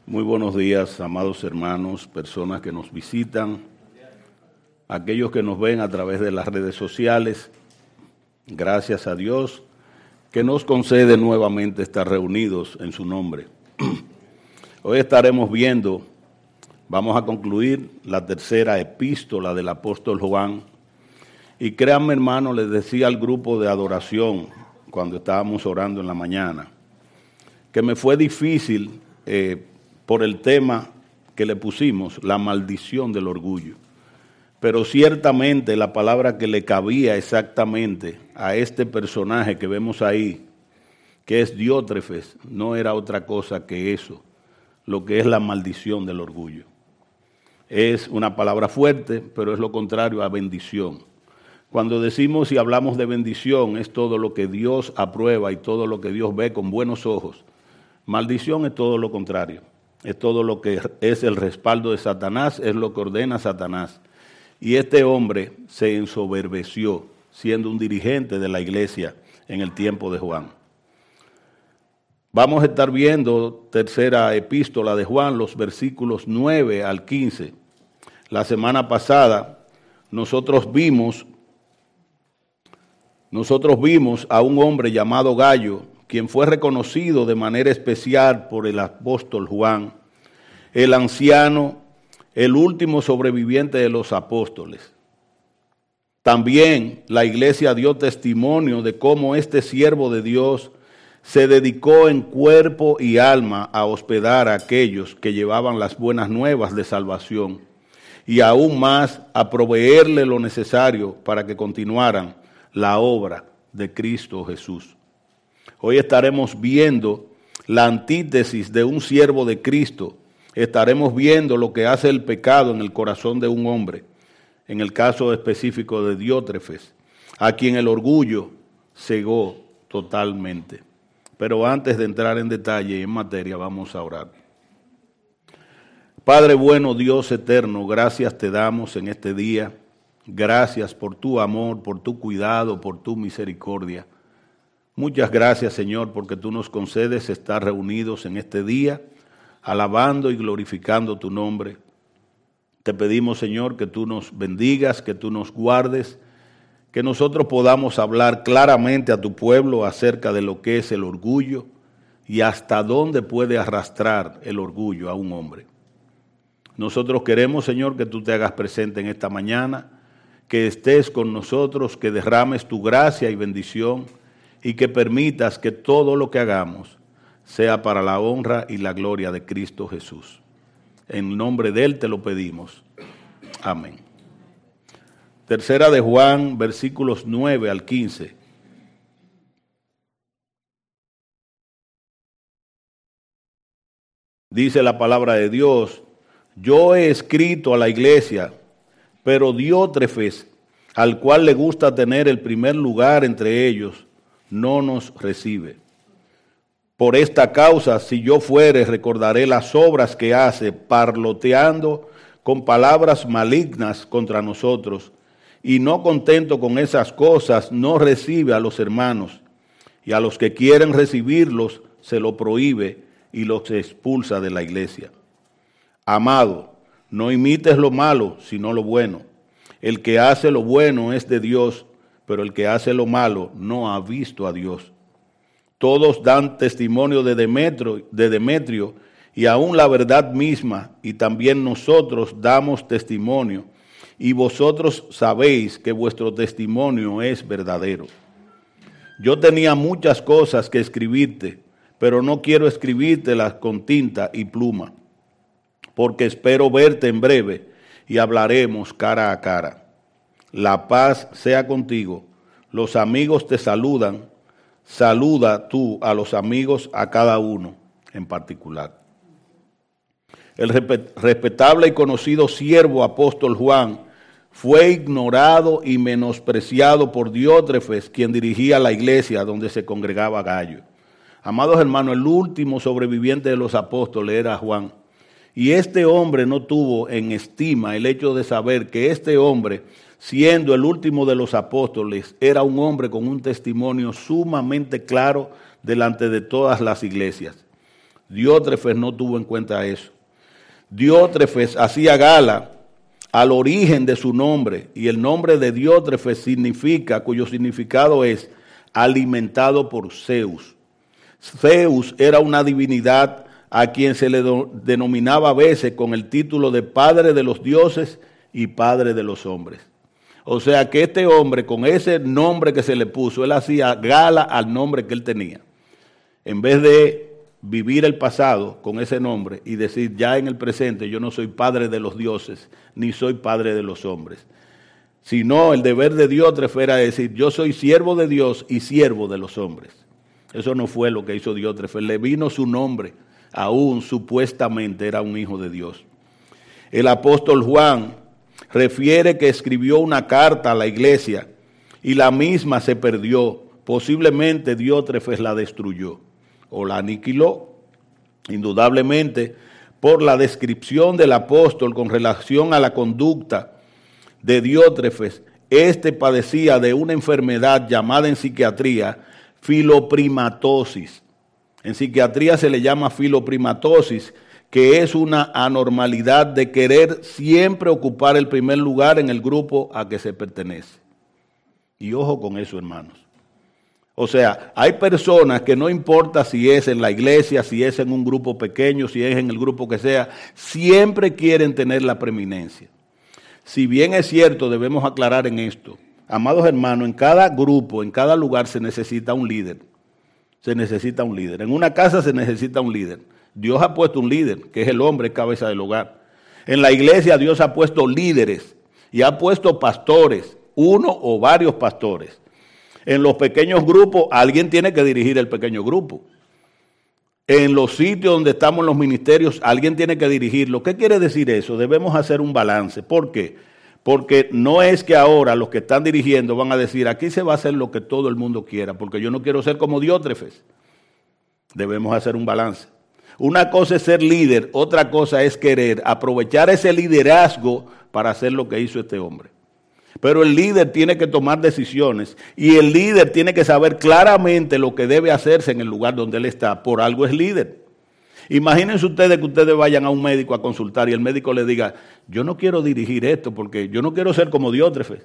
Muy buenos días, amados hermanos, personas que nos visitan, aquellos que nos ven a través de las redes sociales. Gracias a Dios que nos concede nuevamente estar reunidos en su nombre. Hoy estaremos viendo, vamos a concluir la tercera epístola del apóstol Juan. Y créanme, hermano, les decía al grupo de adoración cuando estábamos orando en la mañana, que me fue difícil por el tema que le pusimos, la maldición del orgullo. Pero ciertamente la palabra que le cabía exactamente a este personaje que vemos ahí, que es Diótrefes, no era otra cosa que eso, lo que es la maldición del orgullo. Es una palabra fuerte, pero es lo contrario a bendición. Cuando decimos y hablamos de bendición, es todo lo que Dios aprueba y todo lo que Dios ve con buenos ojos. Maldición es todo lo contrario. Es todo lo que es el respaldo de Satanás, es lo que ordena Satanás. Y este hombre se ensoberbeció, siendo un dirigente de la iglesia en el tiempo de Juan. Vamos a estar viendo tercera epístola de Juan, los versículos 9 al 15. La semana pasada nosotros vimos a un hombre llamado Gallo, quien fue reconocido de manera especial por el apóstol Juan, el anciano, el último sobreviviente de los apóstoles. También la iglesia dio testimonio de cómo este siervo de Dios se dedicó en cuerpo y alma a hospedar a aquellos que llevaban las buenas nuevas de salvación y aún más a proveerle lo necesario para que continuaran la obra de Cristo Jesús. Hoy estaremos viendo la antítesis de un siervo de Cristo. Estaremos viendo lo que hace el pecado en el corazón de un hombre, en el caso específico de Diótrefes, a quien el orgullo cegó totalmente. Pero antes de entrar en detalle y en materia, vamos a orar. Padre bueno, Dios eterno, gracias te damos en este día. Gracias por tu amor, por tu cuidado, por tu misericordia. Muchas gracias, Señor, porque tú nos concedes estar reunidos en este día, alabando y glorificando tu nombre. Te pedimos, Señor, que tú nos bendigas, que tú nos guardes, que nosotros podamos hablar claramente a tu pueblo acerca de lo que es el orgullo y hasta dónde puede arrastrar el orgullo a un hombre. Nosotros queremos, Señor, que tú te hagas presente en esta mañana, que estés con nosotros, que derrames tu gracia y bendición y que permitas que todo lo que hagamos sea para la honra y la gloria de Cristo Jesús. En nombre de Él te lo pedimos. Amén. Tercera de Juan, versículos 9 al 15. Dice la palabra de Dios: yo he escrito a la iglesia, pero Diótrefes, al cual le gusta tener el primer lugar entre ellos, no nos recibe. Por esta causa, si yo fuere, recordaré las obras que hace, parloteando con palabras malignas contra nosotros, y no contento con esas cosas, no recibe a los hermanos, y a los que quieren recibirlos se lo prohíbe y los expulsa de la iglesia. Amado, no imites lo malo, sino lo bueno. El que hace lo bueno es de Dios, pero el que hace lo malo no ha visto a Dios. Todos dan testimonio de Demetrio y aún la verdad misma, y también nosotros damos testimonio, y vosotros sabéis que vuestro testimonio es verdadero. Yo tenía muchas cosas que escribirte, pero no quiero escribírtelas con tinta y pluma, porque espero verte en breve y hablaremos cara a cara. La paz sea contigo. Los amigos te saludan. Saluda tú a los amigos, a cada uno en particular. El respetable y conocido siervo apóstol Juan fue ignorado y menospreciado por Diótrefes, quien dirigía la iglesia donde se congregaba Gallo. Amados hermanos, el último sobreviviente de los apóstoles era Juan. Y este hombre no tuvo en estima el hecho de saber que este hombre, siendo el último de los apóstoles, era un hombre con un testimonio sumamente claro delante de todas las iglesias. Diótrefes no tuvo en cuenta eso. Diótrefes hacía gala al origen de su nombre, y el nombre de Diótrefes significa, cuyo significado es alimentado por Zeus. Zeus era una divinidad a quien se le denominaba a veces con el título de padre de los dioses y padre de los hombres. O sea que este hombre, con ese nombre que se le puso, él hacía gala al nombre que él tenía. En vez de vivir el pasado con ese nombre y decir ya en el presente yo no soy padre de los dioses ni soy padre de los hombres, sino el deber de Diótrefes era decir yo soy siervo de Dios y siervo de los hombres. Eso no fue lo que hizo Diótrefes, le vino su nombre, aún supuestamente era un hijo de Dios. El apóstol Juan refiere que escribió una carta a la iglesia y la misma se perdió. Posiblemente Diótrefes la destruyó o la aniquiló, indudablemente por la descripción del apóstol con relación a la conducta de Diótrefes. Este padecía de una enfermedad llamada en psiquiatría filoprimatosis. En psiquiatría se le llama filoprimatosis, que es una anormalidad de querer siempre ocupar el primer lugar en el grupo a que se pertenece. Y ojo con eso, hermanos. O sea, hay personas que no importa si es en la iglesia, si es en un grupo pequeño, si es en el grupo que sea, siempre quieren tener la preeminencia. Si bien es cierto, debemos aclarar en esto, amados hermanos, en cada grupo, en cada lugar se necesita un líder. Se necesita un líder. En una casa se necesita un líder. Dios ha puesto un líder, que es el hombre, cabeza del hogar. En la iglesia Dios ha puesto líderes y ha puesto pastores, uno o varios pastores. En los pequeños grupos, alguien tiene que dirigir el pequeño grupo. En los sitios donde estamos en los ministerios, alguien tiene que dirigirlo. ¿Qué quiere decir eso? Debemos hacer un balance. ¿Por qué? Porque no es que ahora los que están dirigiendo van a decir, aquí se va a hacer lo que todo el mundo quiera, porque yo no quiero ser como Diótrefes. Debemos hacer un balance. Una cosa es ser líder, otra cosa es querer aprovechar ese liderazgo para hacer lo que hizo este hombre. Pero el líder tiene que tomar decisiones y el líder tiene que saber claramente lo que debe hacerse en el lugar donde él está. Por algo es líder. Imagínense ustedes que ustedes vayan a un médico a consultar y el médico le diga, yo no quiero dirigir esto porque yo no quiero ser como Diótrefes.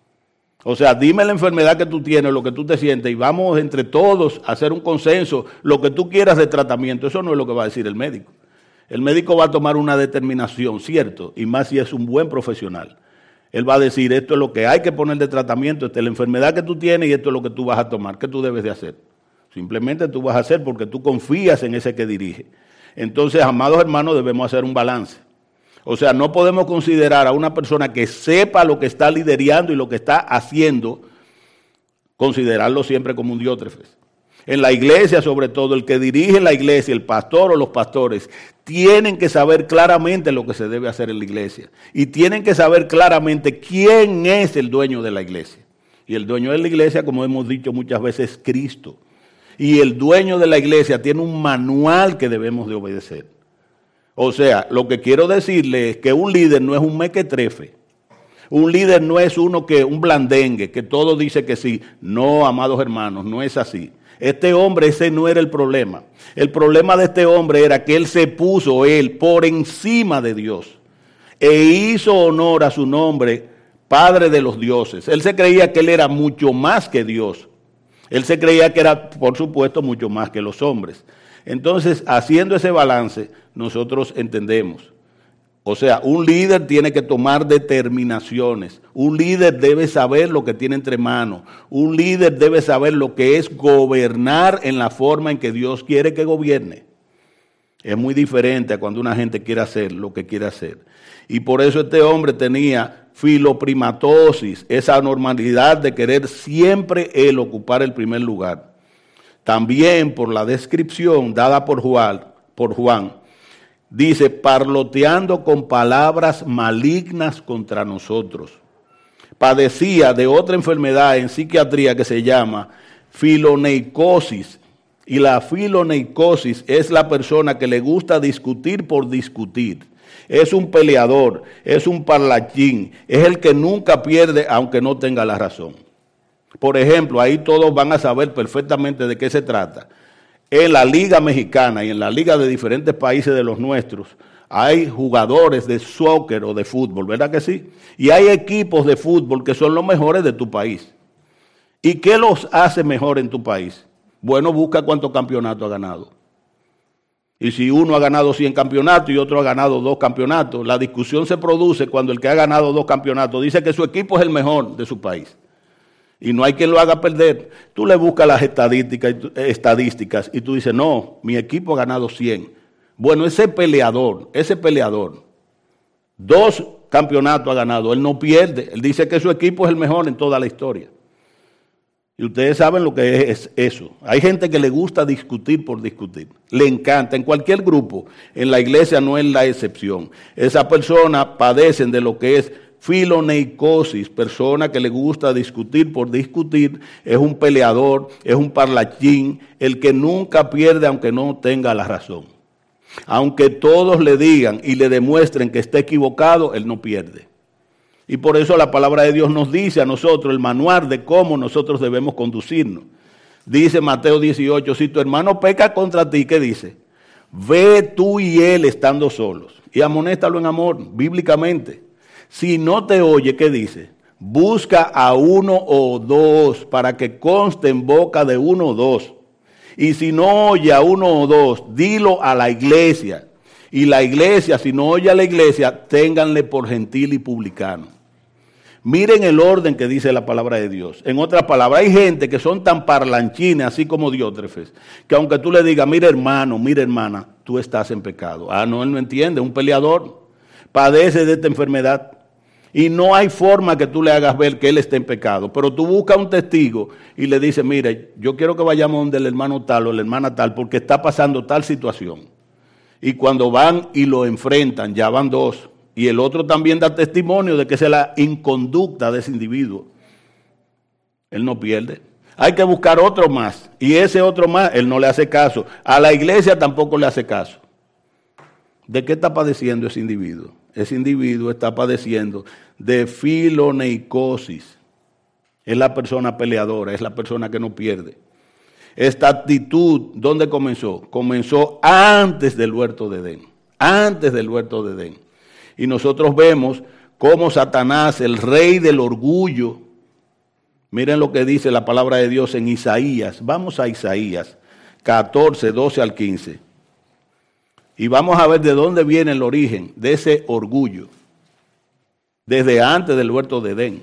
O sea, dime la enfermedad que tú tienes, lo que tú te sientes y vamos entre todos a hacer un consenso, lo que tú quieras de tratamiento. Eso no es lo que va a decir el médico. El médico va a tomar una determinación, ¿cierto? Y más si es un buen profesional. Él va a decir, esto es lo que hay que poner de tratamiento, esta es la enfermedad que tú tienes y esto es lo que tú vas a tomar. ¿Qué tú debes de hacer? Simplemente tú vas a hacer porque tú confías en ese que dirige. Entonces, amados hermanos, debemos hacer un balance. O sea, no podemos considerar a una persona que sepa lo que está liderando y lo que está haciendo, considerarlo siempre como un Diótrefes. En la iglesia, sobre todo, el que dirige la iglesia, el pastor o los pastores, tienen que saber claramente lo que se debe hacer en la iglesia. Y tienen que saber claramente quién es el dueño de la iglesia. Y el dueño de la iglesia, como hemos dicho muchas veces, es Cristo. Y el dueño de la iglesia tiene un manual que debemos de obedecer. O sea, lo que quiero decirle es que un líder no es un mequetrefe. Un líder no es un blandengue, que todo dice que sí. No, amados hermanos, no es así. Este hombre, ese no era el problema. El problema de este hombre era que él se puso por encima de Dios e hizo honor a su nombre, Padre de los dioses. Él se creía que él era mucho más que Dios. Él se creía que era, por supuesto, mucho más que los hombres. Entonces, haciendo ese balance, nosotros entendemos. O sea, un líder tiene que tomar determinaciones. Un líder debe saber lo que tiene entre manos. Un líder debe saber lo que es gobernar en la forma en que Dios quiere que gobierne. Es muy diferente a cuando una gente quiere hacer lo que quiere hacer. Y por eso este hombre tenía filoprimatosis, esa anormalidad de querer siempre él ocupar el primer lugar. También por la descripción dada por Juan, dice, parloteando con palabras malignas contra nosotros. Padecía de otra enfermedad en psiquiatría que se llama filoneicosis. Y la filoneicosis es la persona que le gusta discutir por discutir. Es un peleador, es un parlachín, es el que nunca pierde aunque no tenga la razón. Por ejemplo, ahí todos van a saber perfectamente de qué se trata. en la Liga Mexicana y en la Liga de diferentes países de los nuestros, hay jugadores de soccer o de fútbol, ¿verdad que sí? Y hay equipos de fútbol que son los mejores de tu país. ¿Y qué los hace mejor en tu país? Bueno, busca cuántos campeonatos ha ganado. Y si uno ha ganado 100 campeonatos y otro ha ganado 2 campeonatos, la discusión se produce cuando el que ha ganado 2 campeonatos dice que su equipo es el mejor de su país. Y no hay quien lo haga perder. Tú le buscas las estadísticas y tú dices, no, mi equipo ha ganado 100. Bueno, ese peleador, 2 campeonatos ha ganado, él no pierde. Él dice que su equipo es el mejor en toda la historia. Y ustedes saben lo que es eso. Hay gente que le gusta discutir por discutir. Le encanta. En cualquier grupo, en la iglesia no es la excepción. Esas personas padecen de lo que es filoneicosis, persona que le gusta discutir por discutir, es un peleador, es un parlachín, el que nunca pierde aunque no tenga la razón. Aunque todos le digan y le demuestren que está equivocado, él no pierde. Y por eso la palabra de Dios nos dice a nosotros el manual de cómo nosotros debemos conducirnos. Dice Mateo 18, si tu hermano peca contra ti, ¿qué dice? Ve tú y él estando solos y amonéstalo en amor, bíblicamente. Si no te oye, ¿qué dice? Busca a 1 o 2 para que conste en boca de 1 o 2. Y si no oye a 1 o 2, dilo a la iglesia. Y la iglesia, si no oye a la iglesia, ténganle por gentil y publicano. Miren el orden que dice la palabra de Dios. En otras palabras, hay gente que son tan parlanchines, así como Diótrefes, que aunque tú le digas, mira hermano, mira hermana, tú estás en pecado. Ah, no, él no entiende, un peleador padece de esta enfermedad. Y no hay forma que tú le hagas ver que él está en pecado. Pero tú buscas un testigo y le dices, mire, yo quiero que vayamos donde el hermano tal o la hermana tal, porque está pasando tal situación. Y cuando van y lo enfrentan, ya van 2. Y el otro también da testimonio de que esa es la inconducta de ese individuo. Él no pierde. Hay que buscar otro más. Y ese otro más, él no le hace caso. A la iglesia tampoco le hace caso. ¿De qué está padeciendo ese individuo? Ese individuo está padeciendo de filoneicosis. Es la persona peleadora, es la persona que no pierde. Esta actitud, ¿dónde comenzó? Comenzó antes del huerto de Edén. Antes del huerto de Edén. Y nosotros vemos cómo Satanás, el rey del orgullo, miren lo que dice la palabra de Dios en Isaías. Vamos a Isaías 14, 12 al 15. Y vamos a ver de dónde viene el origen de ese orgullo. Desde antes del huerto de Edén.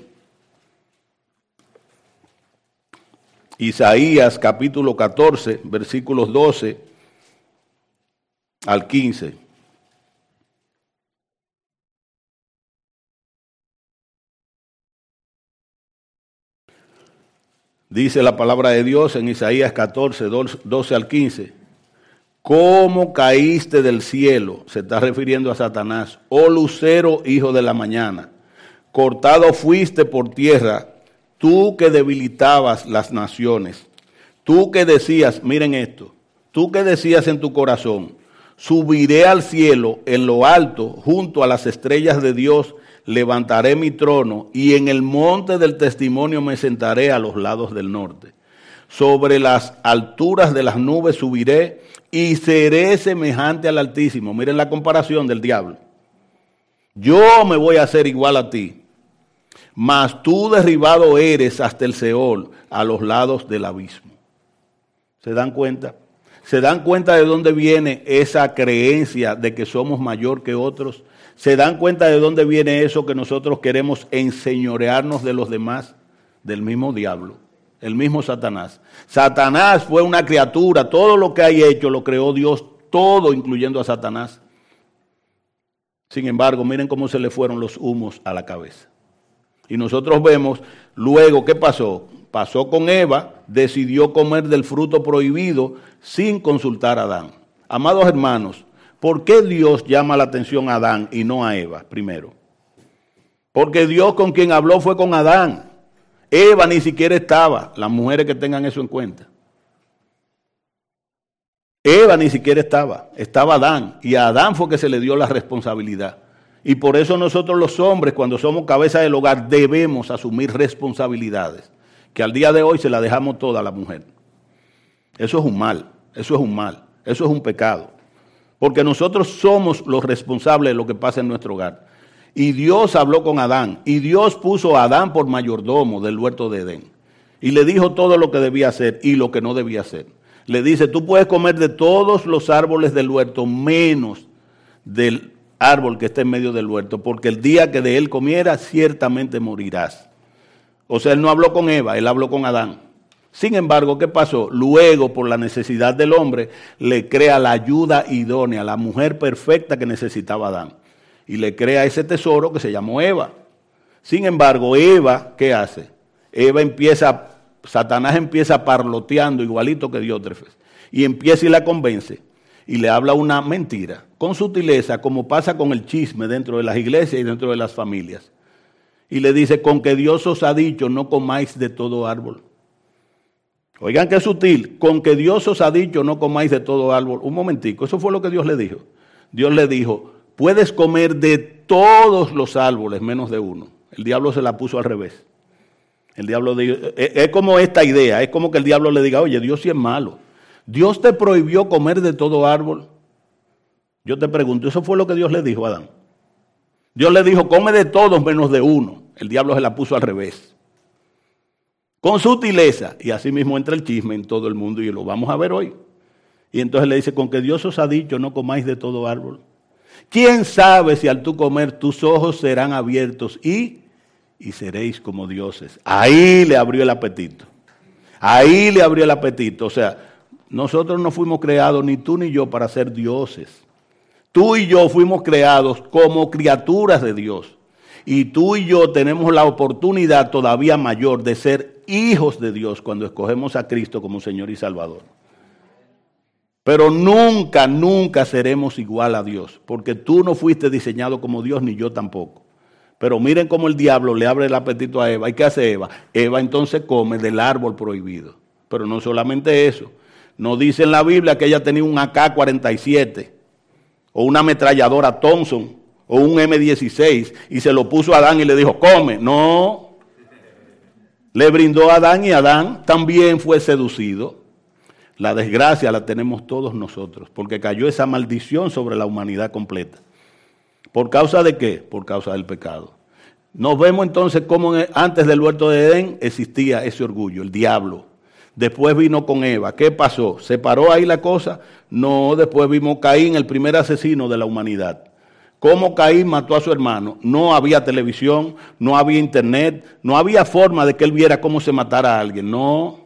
Isaías capítulo 14, versículos 12 al 15. Dice la palabra de Dios en Isaías 14, 12 al 15. ¿Cómo caíste del cielo? Se está refiriendo a Satanás. Oh lucero, hijo de la mañana. Cortado fuiste por tierra, tú que debilitabas las naciones. Tú que decías, miren esto, tú que decías en tu corazón, subiré al cielo en lo alto, junto a las estrellas de Dios, levantaré mi trono y en el monte del testimonio me sentaré a los lados del norte. Sobre las alturas de las nubes subiré y seré semejante al Altísimo. Miren la comparación del diablo. Yo me voy a hacer igual a ti, mas tú derribado eres hasta el Seol, a los lados del abismo. ¿Se dan cuenta? ¿Se dan cuenta de dónde viene esa creencia de que somos mayor que otros? ¿Se dan cuenta de dónde viene eso que nosotros queremos enseñorearnos de los demás? Del mismo diablo, el mismo Satanás. Satanás fue una criatura, todo lo que hay hecho lo creó Dios, todo incluyendo a Satanás. Sin embargo, miren cómo se le fueron los humos a la cabeza. Y nosotros vemos luego, ¿qué pasó? Pasó con Eva, decidió comer del fruto prohibido sin consultar a Adán. Amados hermanos, ¿por qué Dios llama la atención a Adán y no a Eva primero? Porque Dios con quien habló fue con Adán. Eva ni siquiera estaba. Las mujeres que tengan eso en cuenta. Eva ni siquiera estaba. Estaba Adán. Y a Adán fue que se le dio la responsabilidad. Y por eso nosotros los hombres, cuando somos cabeza del hogar, debemos asumir responsabilidades. Que al día de hoy se la dejamos toda a la mujer. Eso es un mal. Eso es un mal, eso es un pecado. Porque nosotros somos los responsables de lo que pasa en nuestro hogar. Y Dios habló con Adán, y Dios puso a Adán por mayordomo del huerto de Edén. Y le dijo todo lo que debía hacer y lo que no debía hacer. Le dice, tú puedes comer de todos los árboles del huerto, menos del árbol que está en medio del huerto, porque el día que de él comieras, ciertamente morirás. O sea, él no habló con Eva, él habló con Adán. Sin embargo, ¿qué pasó? Luego, por la necesidad del hombre, le crea la ayuda idónea, la mujer perfecta que necesitaba Adán. Y le crea ese tesoro que se llamó Eva. Sin embargo, Eva, ¿qué hace? Satanás empieza parloteando igualito que Diótrefes. Y empieza y la convence. Y le habla una mentira, con sutileza, como pasa con el chisme dentro de las iglesias y dentro de las familias. Y le dice, con que Dios os ha dicho, no comáis de todo árbol. Oigan qué sutil, con que Dios os ha dicho, no comáis de todo árbol. Un momentico, eso fue lo que Dios le dijo. Dios le dijo, puedes comer de todos los árboles, menos de uno. El diablo se la puso al revés. El diablo dijo, es como esta idea, es como que el diablo le diga, oye, Dios sí es malo. Dios te prohibió comer de todo árbol. Yo te pregunto, ¿eso fue lo que Dios le dijo a Adán? Dios le dijo, come de todos menos de uno. El diablo se la puso al revés. Con sutileza, y así mismo entra el chisme en todo el mundo, y lo vamos a ver hoy. Y entonces le dice, con que Dios os ha dicho, no comáis de todo árbol. ¿Quién sabe si al tú comer tus ojos serán abiertos y seréis como dioses? Ahí le abrió el apetito. Ahí le abrió el apetito. O sea, nosotros no fuimos creados, ni tú ni yo, para ser dioses. Tú y yo fuimos creados como criaturas de Dios. Y tú y yo tenemos la oportunidad todavía mayor de ser hijos de Dios cuando escogemos a Cristo como Señor y Salvador. Pero nunca, nunca seremos igual a Dios, porque tú no fuiste diseñado como Dios, ni yo tampoco. Pero miren cómo el diablo le abre el apetito a Eva. ¿Y qué hace Eva? Eva entonces come del árbol prohibido. Pero no solamente eso. No dice en la Biblia que ella tenía un AK-47 o una ametralladora Thompson o un M16 y se lo puso a Adán y le dijo, come. No. Le brindó a Adán y Adán también fue seducido. La desgracia la tenemos todos nosotros, porque cayó esa maldición sobre la humanidad completa. ¿Por causa de qué? Por causa del pecado. Nos vemos entonces cómo antes del huerto de Edén existía ese orgullo, el diablo. Después vino con Eva. ¿Qué pasó? ¿Se paró ahí la cosa? No, después vimos Caín, el primer asesino de la humanidad. ¿Cómo Caín mató a su hermano? No había televisión, no había internet, no había forma de que él viera cómo se matara a alguien. No.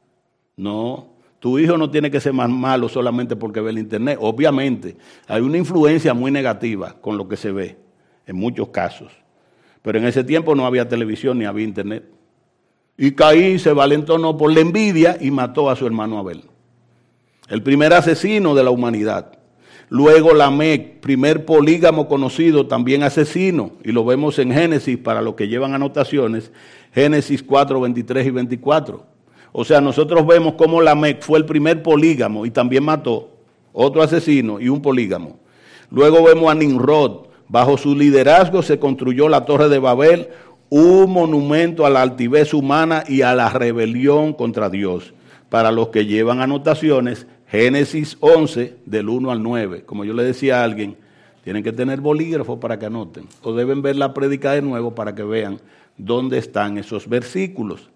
Tu hijo no tiene que ser más malo solamente porque ve el internet. Obviamente, hay una influencia muy negativa con lo que se ve, en muchos casos. Pero en ese tiempo no había televisión ni había internet. Y Caín se valentonó por la envidia y mató a su hermano Abel. El primer asesino de la humanidad. Luego Lamec, primer polígamo conocido, también asesino. Y lo vemos en Génesis, para los que llevan anotaciones, Génesis 4, 23 y 24. O sea, nosotros vemos cómo Lamec fue el primer polígamo y también mató otro asesino y un polígamo. Luego vemos a Nimrod. Bajo su liderazgo se construyó la Torre de Babel, un monumento a la altivez humana y a la rebelión contra Dios. Para los que llevan anotaciones, Génesis 11, del 1 al 9. Como yo le decía a alguien, tienen que tener bolígrafo para que anoten. O deben ver la prédica de nuevo para que vean dónde están esos versículos.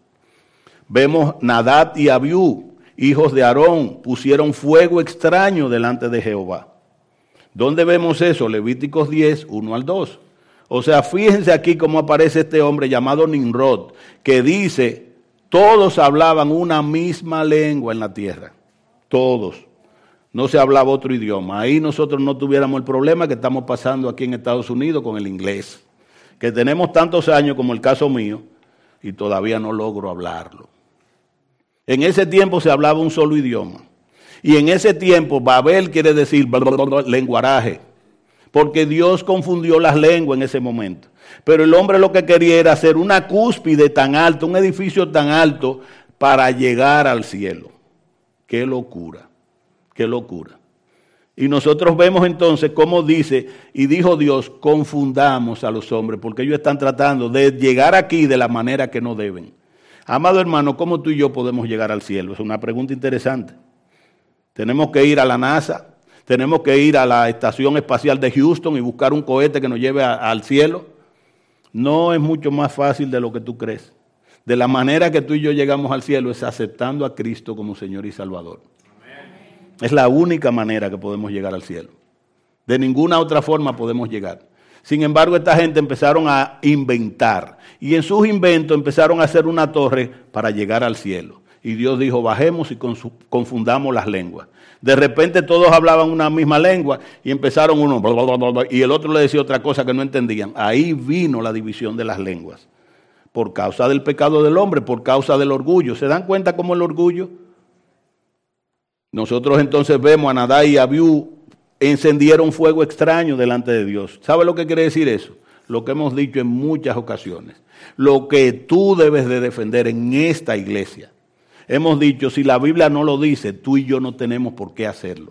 Vemos Nadab y Abiú, hijos de Aarón, pusieron fuego extraño delante de Jehová. ¿Dónde vemos eso? Levíticos 10, 1 al 2. O sea, fíjense aquí cómo aparece este hombre llamado Nimrod, que dice, todos hablaban una misma lengua en la tierra. Todos. No se hablaba otro idioma. Ahí nosotros no tuviéramos el problema que estamos pasando aquí en Estados Unidos con el inglés. Que tenemos tantos años como el caso mío y todavía no logro hablarlo. En ese tiempo se hablaba un solo idioma. Y en ese tiempo, Babel quiere decir lenguaraje. Porque Dios confundió las lenguas en ese momento. Pero el hombre lo que quería era hacer una cúspide tan alta, un edificio tan alto, para llegar al cielo. ¡Qué locura! ¡Qué locura! Y nosotros vemos entonces cómo dice, y dijo Dios, confundamos a los hombres, porque ellos están tratando de llegar aquí de la manera que no deben. Amado hermano, ¿cómo tú y yo podemos llegar al cielo? Es una pregunta interesante. Tenemos que ir a la NASA, tenemos que ir a la Estación Espacial de Houston y buscar un cohete que nos lleve al cielo. No es mucho más fácil de lo que tú crees. De la manera que tú y yo llegamos al cielo es aceptando a Cristo como Señor y Salvador. Amén. Es la única manera que podemos llegar al cielo. De ninguna otra forma podemos llegar. Sin embargo, esta gente empezaron a inventar. Y en sus inventos empezaron a hacer una torre para llegar al cielo. Y Dios dijo, bajemos y confundamos las lenguas. De repente todos hablaban una misma lengua y empezaron uno, bla, bla, bla, bla, y el otro le decía otra cosa que no entendían. Ahí vino la división de las lenguas. Por causa del pecado del hombre, por causa del orgullo. ¿Se dan cuenta cómo el orgullo? Nosotros entonces vemos a Nadab y Abiú encendieron fuego extraño delante de Dios. ¿Sabe lo que quiere decir eso? Lo que hemos dicho en muchas ocasiones. Lo que tú debes de defender en esta iglesia. Hemos dicho, si la Biblia no lo dice, tú y yo no tenemos por qué hacerlo.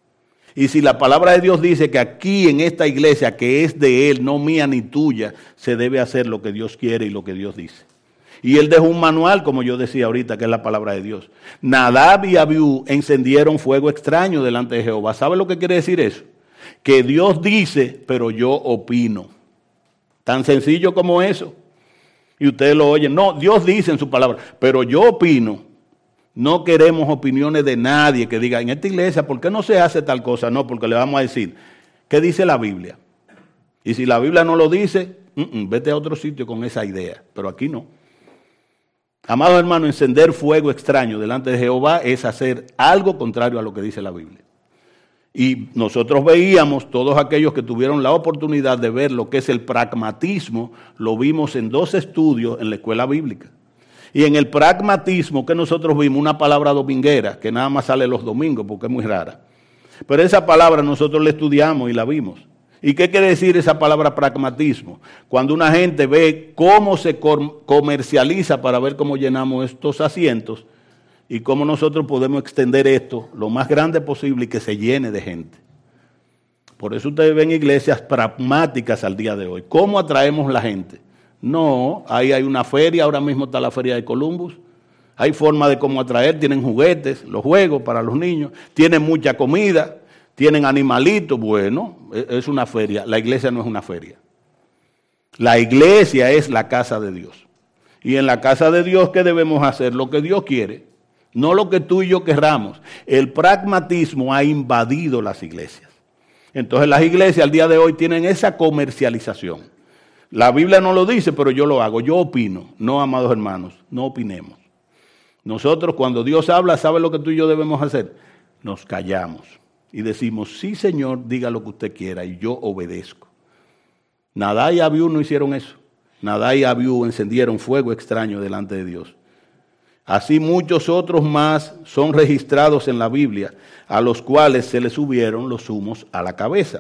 Y si la palabra de Dios dice que aquí en esta iglesia, que es de Él, no mía ni tuya, se debe hacer lo que Dios quiere y lo que Dios dice. Y Él dejó un manual, como yo decía ahorita, que es la palabra de Dios. Nadab y Abiú encendieron fuego extraño delante de Jehová. ¿Sabe lo que quiere decir eso? Que Dios dice, pero yo opino. Tan sencillo como eso. Y ustedes lo oyen. No, Dios dice en su palabra, pero yo opino. No queremos opiniones de nadie que diga, en esta iglesia, ¿por qué no se hace tal cosa? No, porque le vamos a decir, ¿qué dice la Biblia? Y si la Biblia no lo dice, vete a otro sitio con esa idea, pero aquí no. Amados hermanos, encender fuego extraño delante de Jehová es hacer algo contrario a lo que dice la Biblia. Y nosotros veíamos, todos aquellos que tuvieron la oportunidad de ver lo que es el pragmatismo, lo vimos en 2 estudios en la escuela bíblica. Y en el pragmatismo que nosotros vimos, una palabra dominguera, que nada más sale los domingos porque es muy rara. Pero esa palabra nosotros la estudiamos y la vimos. ¿Y qué quiere decir esa palabra pragmatismo? Cuando una gente ve cómo se comercializa para ver cómo llenamos estos asientos y cómo nosotros podemos extender esto lo más grande posible y que se llene de gente. Por eso ustedes ven iglesias pragmáticas al día de hoy. ¿Cómo atraemos la gente? No, ahí hay una feria, ahora mismo está la feria de Columbus. Hay forma de cómo atraer, tienen juguetes, los juegos para los niños, tienen mucha comida, tienen animalitos, bueno, es una feria. La iglesia no es una feria. La iglesia es la casa de Dios. Y en la casa de Dios, ¿qué debemos hacer? Lo que Dios quiere, no lo que tú y yo querramos. El pragmatismo ha invadido las iglesias. Entonces las iglesias al día de hoy tienen esa comercialización. La Biblia no lo dice, pero yo lo hago. Yo opino. No, amados hermanos, no opinemos. Nosotros cuando Dios habla, ¿sabe lo que tú y yo debemos hacer? Nos callamos y decimos, sí Señor, diga lo que usted quiera y yo obedezco. Nadab y Abiú no hicieron eso. Nadab y Abiú encendieron fuego extraño delante de Dios. Así muchos otros más son registrados en la Biblia, a los cuales se les subieron los humos a la cabeza.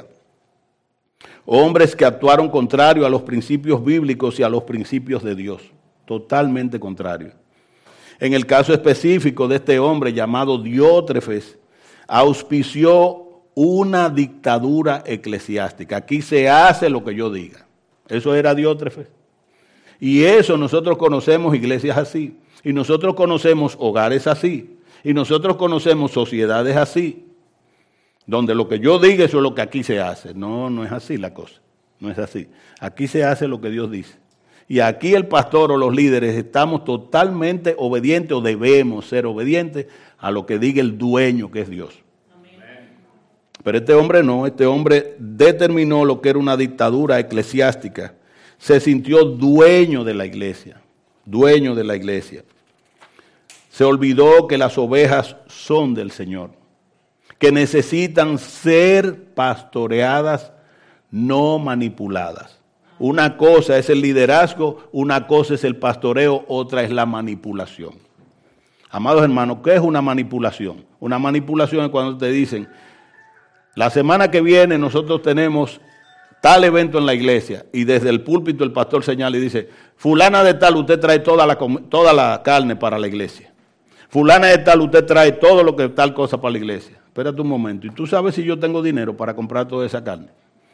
Hombres que actuaron contrario a los principios bíblicos y a los principios de Dios. Totalmente contrario. En el caso específico de este hombre llamado Diótrefes, auspició una dictadura eclesiástica. Aquí se hace lo que yo diga. Eso era Diótrefes. Y eso nosotros conocemos iglesias así. Y nosotros conocemos hogares así. Y nosotros conocemos sociedades así. Donde lo que yo diga, eso es lo que aquí se hace. No, no es así la cosa. No es así. Aquí se hace lo que Dios dice. Y aquí el pastor o los líderes estamos totalmente obedientes o debemos ser obedientes a lo que diga el dueño que es Dios. Amén. Pero este hombre no. Este hombre determinó lo que era una dictadura eclesiástica. Se sintió dueño de la iglesia. Dueño de la iglesia. Se olvidó que las ovejas son del Señor, que necesitan ser pastoreadas, no manipuladas. Una cosa es el liderazgo, una cosa es el pastoreo, otra es la manipulación. Amados hermanos, ¿qué es una manipulación? Una manipulación es cuando te dicen, la semana que viene nosotros tenemos tal evento en la iglesia, y desde el púlpito el pastor señala y dice, fulana de tal, usted trae toda la carne para la iglesia. Fulana de tal, usted trae todo lo que tal cosa para la iglesia. Espérate un momento. ¿Y tú sabes si yo tengo dinero para comprar toda esa carne?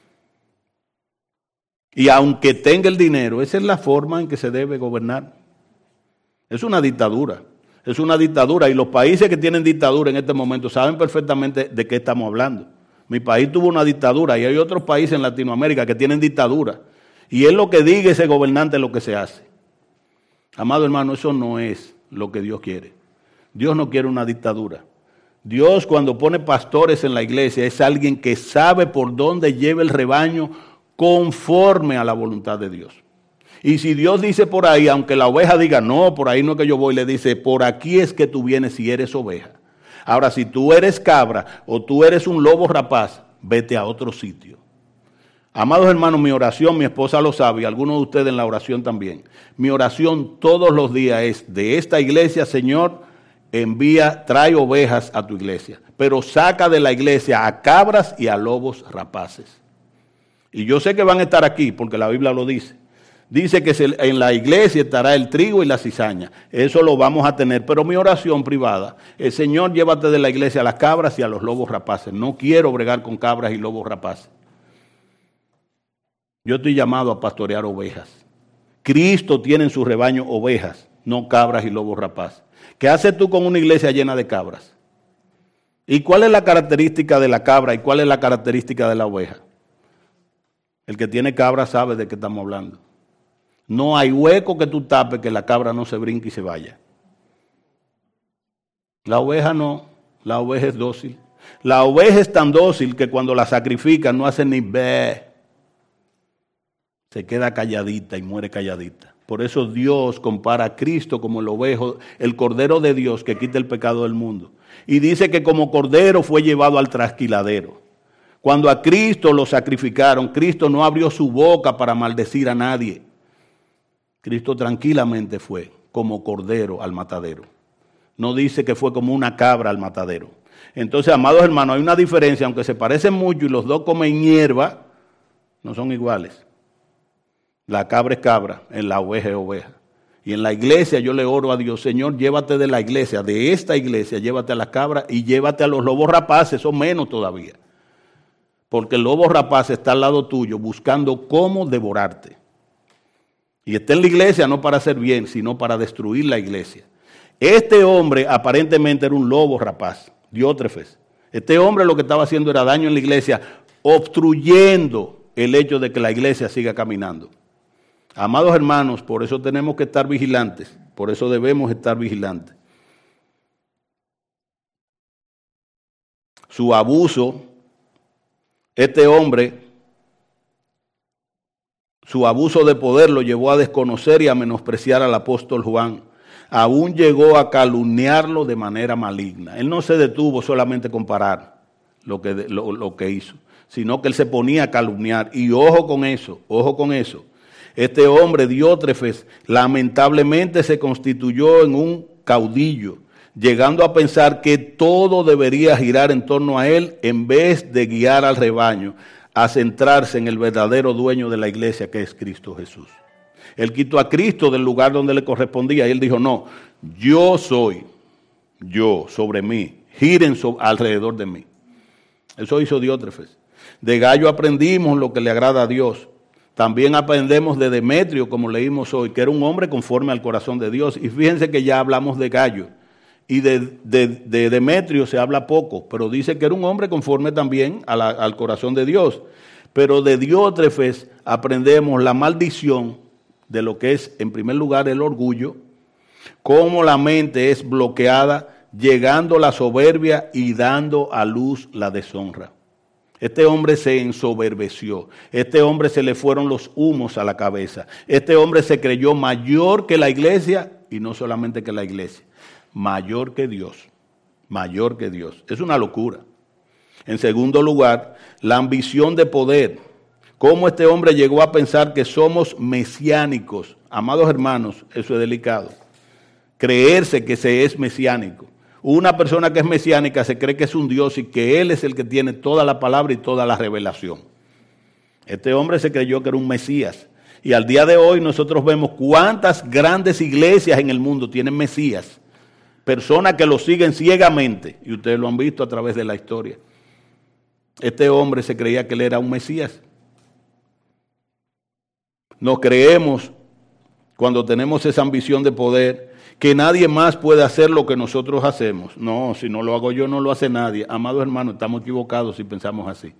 Y aunque tenga el dinero, esa es la forma en que se debe gobernar. Es una dictadura. Es una dictadura y los países que tienen dictadura en este momento saben perfectamente de qué estamos hablando. Mi país tuvo una dictadura y hay otros países en Latinoamérica que tienen dictadura. Y es lo que diga ese gobernante lo que se hace. Amado hermano, eso no es lo que Dios quiere. Dios no quiere una dictadura. Dios, cuando pone pastores en la iglesia, es alguien que sabe por dónde lleva el rebaño conforme a la voluntad de Dios. Y si Dios dice por ahí, aunque la oveja diga, no, por ahí no es que yo voy, le dice, por aquí es que tú vienes si eres oveja. Ahora, si tú eres cabra o tú eres un lobo rapaz, vete a otro sitio. Amados hermanos, mi oración, mi esposa lo sabe, y algunos de ustedes en la oración también. Mi oración todos los días es de esta iglesia, Señor, trae ovejas a tu iglesia, pero saca de la iglesia a cabras y a lobos rapaces. Y yo sé que van a estar aquí porque la Biblia lo dice. Dice que en la iglesia estará el trigo y la cizaña. Eso lo vamos a tener. Pero mi oración privada es, Señor, llévate de la iglesia a las cabras y a los lobos rapaces. No quiero bregar con cabras y lobos rapaces. Yo estoy llamado a pastorear ovejas. Cristo tiene en su rebaño ovejas, no cabras y lobos rapaces. ¿Qué haces tú con una iglesia llena de cabras? ¿Y cuál es la característica de la cabra y cuál es la característica de la oveja? El que tiene cabra sabe de qué estamos hablando. No hay hueco que tú tapes que la cabra no se brinque y se vaya. La oveja no, la oveja es dócil. La oveja es tan dócil que cuando la sacrifican no hace ni ve. Se queda calladita y muere calladita. Por eso Dios compara a Cristo como el ovejo, el cordero de Dios que quita el pecado del mundo. Y dice que como cordero fue llevado al trasquiladero. Cuando a Cristo lo sacrificaron, Cristo no abrió su boca para maldecir a nadie. Cristo tranquilamente fue como cordero al matadero. No dice que fue como una cabra al matadero. Entonces, amados hermanos, hay una diferencia, aunque se parecen mucho y los dos comen hierba, no son iguales. La cabra es cabra, en la oveja es oveja. Y en la iglesia yo le oro a Dios, Señor, llévate de la iglesia, de esta iglesia, llévate a la cabra y llévate a los lobos rapaces, son menos todavía. Porque el lobo rapaz está al lado tuyo buscando cómo devorarte. Y está en la iglesia no para hacer bien, sino para destruir la iglesia. Este hombre aparentemente era un lobo rapaz, Diótrefes. Este hombre lo que estaba haciendo era daño en la iglesia, obstruyendo el hecho de que la iglesia siga caminando. Amados hermanos, por eso tenemos que estar vigilantes, por eso debemos estar vigilantes. Su abuso, este hombre, su abuso de poder lo llevó a desconocer y a menospreciar al apóstol Juan. Aún llegó a calumniarlo de manera maligna. Él no se detuvo solamente a comparar lo que hizo, sino que él se ponía a calumniar. Y ojo con eso, ojo con eso. Este hombre, Diótrefes, lamentablemente se constituyó en un caudillo, llegando a pensar que todo debería girar en torno a él en vez de guiar al rebaño a centrarse en el verdadero dueño de la iglesia, que es Cristo Jesús. Él quitó a Cristo del lugar donde le correspondía y él dijo, no, yo soy, yo, sobre mí, giren alrededor de mí. Eso hizo Diótrefes. De Gallo aprendimos lo que le agrada a Dios. También aprendemos de Demetrio, como leímos hoy, que era un hombre conforme al corazón de Dios. Y fíjense que ya hablamos de Gallo. Y de Demetrio se habla poco, pero dice que era un hombre conforme también al corazón de Dios. Pero de Diótrefes aprendemos la maldición de lo que es, en primer lugar, el orgullo, cómo la mente es bloqueada, llegando la soberbia y dando a luz la deshonra. Este hombre se ensoberbeció, este hombre se le fueron los humos a la cabeza, este hombre se creyó mayor que la iglesia, y no solamente que la iglesia, mayor que Dios, mayor que Dios. Es una locura. En segundo lugar, la ambición de poder. Cómo este hombre llegó a pensar que somos mesiánicos. Amados hermanos, eso es delicado. Creerse que se es mesiánico. Una persona que es mesiánica se cree que es un Dios y que Él es el que tiene toda la palabra y toda la revelación. Este hombre se creyó que era un Mesías. Y al día de hoy nosotros vemos cuántas grandes iglesias en el mundo tienen Mesías. Personas que lo siguen ciegamente. Y ustedes lo han visto a través de la historia. Este hombre se creía que él era un Mesías. Nos creemos, cuando tenemos esa ambición de poder, que nadie más puede hacer lo que nosotros hacemos. No, si no lo hago yo, no lo hace nadie. Amados hermanos, estamos equivocados si pensamos así.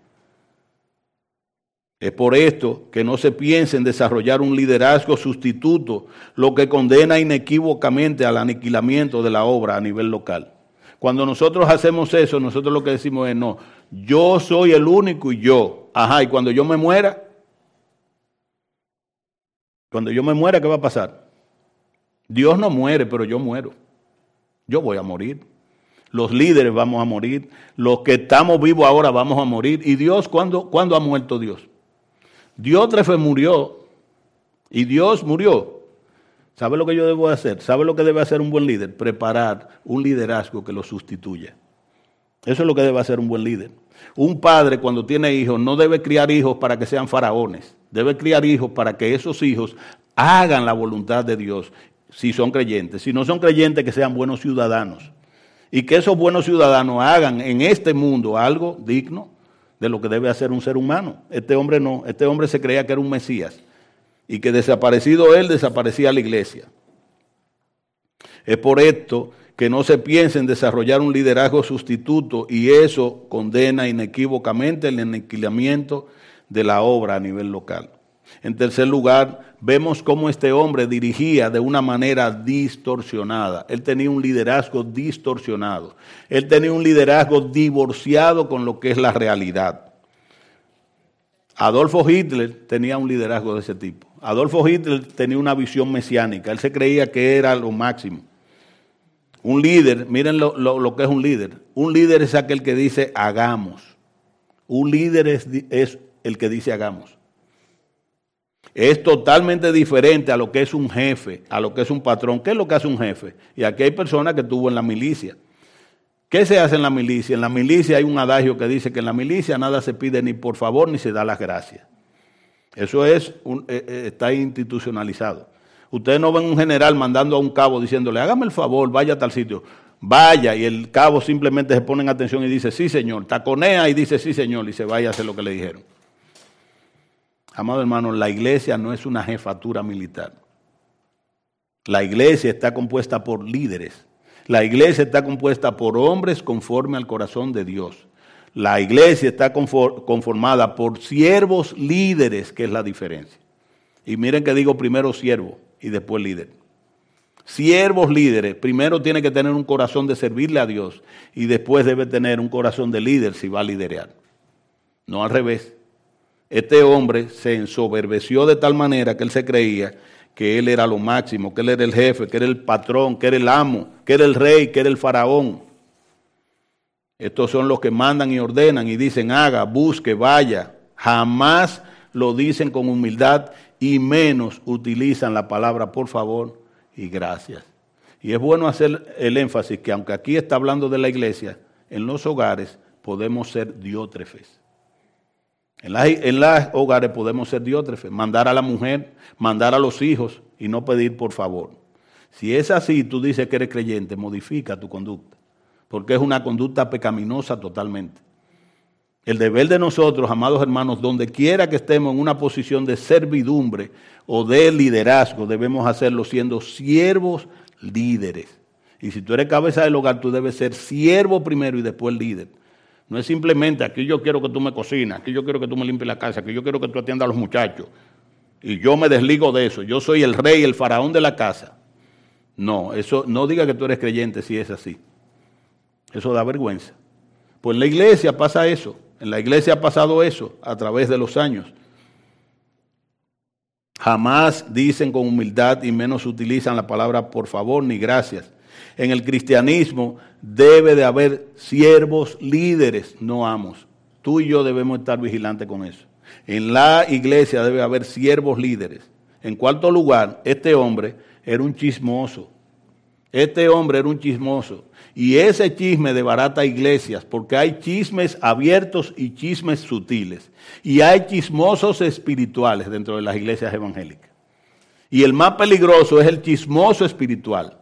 Es por esto que no se piense en desarrollar un liderazgo sustituto, lo que condena inequívocamente al aniquilamiento de la obra a nivel local. Cuando nosotros hacemos eso, nosotros lo que decimos es, no, yo soy el único y yo. Ajá, y cuando yo me muera, ¿qué va a pasar? Dios no muere, pero yo muero. Yo voy a morir. Los líderes vamos a morir. Los que estamos vivos ahora vamos a morir. ¿Y Dios cuándo ha muerto Dios? Diótrefes murió y Dios murió. ¿Sabe lo que yo debo hacer? ¿Sabe lo que debe hacer un buen líder? Preparar un liderazgo que lo sustituya. Eso es lo que debe hacer un buen líder. Un padre cuando tiene hijos no debe criar hijos para que sean faraones. Debe criar hijos para que esos hijos hagan la voluntad de Dios si son creyentes. Si no son creyentes, que sean buenos ciudadanos. Y que esos buenos ciudadanos hagan en este mundo algo digno de lo que debe hacer un ser humano. Este hombre no, este hombre se creía que era un Mesías y que desaparecido él, desaparecía la iglesia. Es por esto que no se piensa en desarrollar un liderazgo sustituto y eso condena inequívocamente el aniquilamiento de la obra a nivel local. En tercer lugar, vemos cómo este hombre dirigía de una manera distorsionada. Él tenía un liderazgo distorsionado. Él tenía un liderazgo divorciado con lo que es la realidad. Adolfo Hitler tenía un liderazgo de ese tipo. Adolfo Hitler tenía una visión mesiánica. Él se creía que era lo máximo. Un líder, miren lo que es un líder. Un líder es aquel que dice hagamos. Un líder es el que dice hagamos. Es totalmente diferente a lo que es un jefe, a lo que es un patrón. ¿Qué es lo que hace un jefe? Y aquí hay personas que estuvo en la milicia. ¿Qué se hace en la milicia? En la milicia hay un adagio que dice que en la milicia nada se pide ni por favor ni se da las gracias. Eso está institucionalizado. Ustedes no ven un general mandando a un cabo diciéndole, hágame el favor, vaya a tal sitio. Vaya, y el cabo simplemente se pone en atención y dice, sí señor. Taconea y dice, sí señor, y se vaya a hacer lo que le dijeron. Amado hermano, la iglesia no es una jefatura militar. La iglesia está compuesta por líderes. La iglesia está compuesta por hombres conforme al corazón de Dios. La iglesia está conformada por siervos líderes, que es la diferencia. Y miren que digo primero siervo y después líder. Siervos líderes, primero tiene que tener un corazón de servirle a Dios y después debe tener un corazón de líder si va a liderear. No al revés. Este hombre se ensoberbeció de tal manera que él se creía que él era lo máximo, que él era el jefe, que era el patrón, que era el amo, que era el rey, que era el faraón. Estos son los que mandan y ordenan y dicen haga, busque, vaya. Jamás lo dicen con humildad y menos utilizan la palabra por favor y gracias. Y es bueno hacer el énfasis que aunque aquí está hablando de la iglesia, en los hogares podemos ser diótrefes. En los hogares podemos ser diótrefes, mandar a la mujer, mandar a los hijos y no pedir por favor. Si es así, tú dices que eres creyente, modifica tu conducta, porque es una conducta pecaminosa totalmente. El deber de nosotros, amados hermanos, donde quiera que estemos en una posición de servidumbre o de liderazgo, debemos hacerlo siendo siervos líderes. Y si tú eres cabeza del hogar, tú debes ser siervo primero y después líder. No es simplemente, aquí yo quiero que tú me cocines, aquí yo quiero que tú me limpies la casa, aquí yo quiero que tú atiendas a los muchachos. Y yo me desligo de eso. Yo soy el rey, el faraón de la casa. No, eso no diga que tú eres creyente si es así. Eso da vergüenza. Pues en la iglesia pasa eso. En la iglesia ha pasado eso a través de los años. Jamás dicen con humildad y menos utilizan la palabra por favor ni gracias. En el cristianismo debe de haber siervos líderes, no amos. Tú y yo debemos estar vigilantes con eso. En la iglesia debe haber siervos líderes. En cuarto lugar, este hombre era un chismoso. Este hombre era un chismoso. Y ese chisme desbarata iglesias, porque hay chismes abiertos y chismes sutiles. Y hay chismosos espirituales dentro de las iglesias evangélicas. Y el más peligroso es el chismoso espiritual.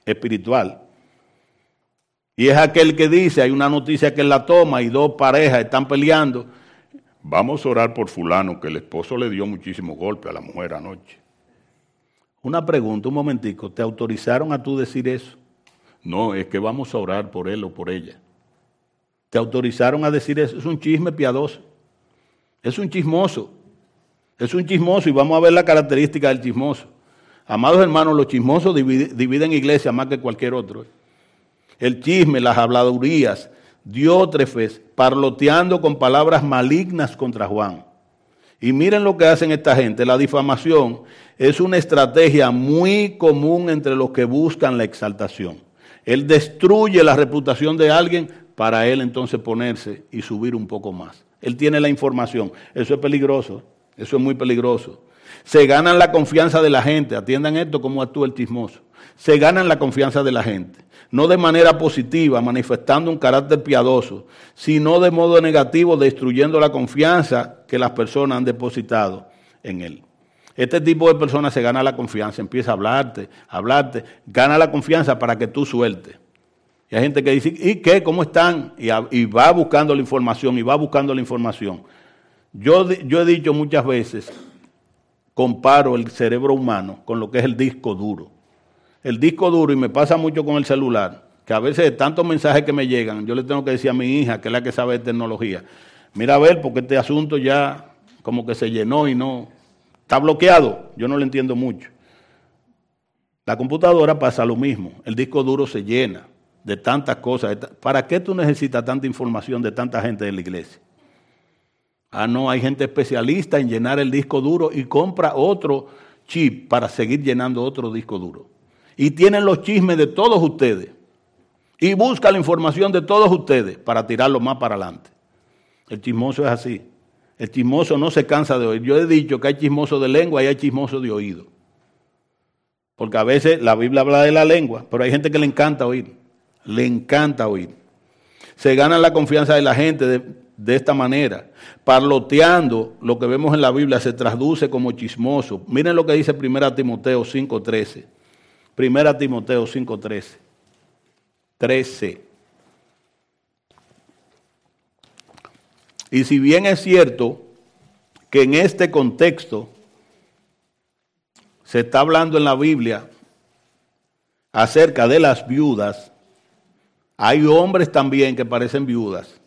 Y es aquel que dice, hay una noticia que él la toma y dos parejas están peleando. Vamos a orar por fulano, que el esposo le dio muchísimos golpes a la mujer anoche. Una pregunta, un momentico, ¿te autorizaron a tú decir eso? No, es que vamos a orar por él o por ella. ¿Te autorizaron a decir eso? Es un chisme piadoso. Es un chismoso. Es un chismoso y vamos a ver la característica del chismoso. Amados hermanos, los chismosos dividen iglesia más que cualquier otro. El chisme, las habladurías, diótrefes, parloteando con palabras malignas contra Juan. Y miren lo que hacen esta gente. La difamación es una estrategia muy común entre los que buscan la exaltación. Él destruye la reputación de alguien para él entonces ponerse y subir un poco más. Él tiene la información. Eso es peligroso. Eso es muy peligroso. Se ganan la confianza de la gente. Atiendan esto, cómo actúa el chismoso. Se ganan la confianza de la gente. No de manera positiva, manifestando un carácter piadoso, sino de modo negativo, destruyendo la confianza que las personas han depositado en él. Este tipo de personas se gana la confianza, empieza a hablarte, gana la confianza para que tú sueltes. Y hay gente que dice, ¿y qué? ¿Cómo están? Y va buscando la información, Yo he dicho muchas veces, comparo el cerebro humano con lo que es el disco duro. El disco duro, y me pasa mucho con el celular, que a veces de tantos mensajes que me llegan, yo le tengo que decir a mi hija, que es la que sabe de tecnología, mira a ver, porque este asunto ya como que se llenó y no, está bloqueado, yo no lo entiendo mucho. La computadora pasa lo mismo, el disco duro se llena de tantas cosas. ¿Para qué tú necesitas tanta información de tanta gente de la iglesia? No, hay gente especialista en llenar el disco duro y compra otro chip para seguir llenando otro disco duro. Y tienen los chismes de todos ustedes. Y busca la información de todos ustedes para tirarlo más para adelante. El chismoso es así. El chismoso no se cansa de oír. Yo he dicho que hay chismoso de lengua y hay chismoso de oído. Porque a veces la Biblia habla de la lengua, pero hay gente que le encanta oír. Le encanta oír. Se gana la confianza de la gente de esta manera. Parloteando, lo que vemos en la Biblia se traduce como chismoso. Miren lo que dice 1 Timoteo 5:13. 1 Timoteo 5:13. 13. Y si bien es cierto que en este contexto se está hablando en la Biblia acerca de las viudas, hay hombres también que parecen viudas.